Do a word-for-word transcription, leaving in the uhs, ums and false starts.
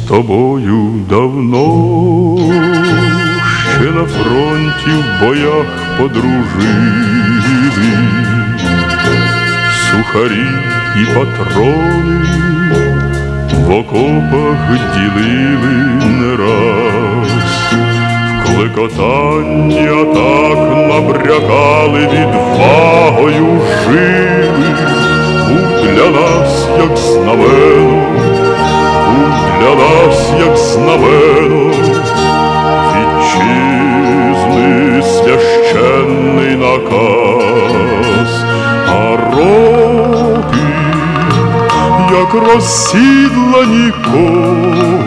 тобою давно ще на фронті в боях подружили, сухарі і патрони в окопах ділили не раз. В клекотанні атак набрякали, відвагою жили. Був для нас, як знамено, був для нас, як знамено вітчизни священний наказ. А роки, як розсідлані коні,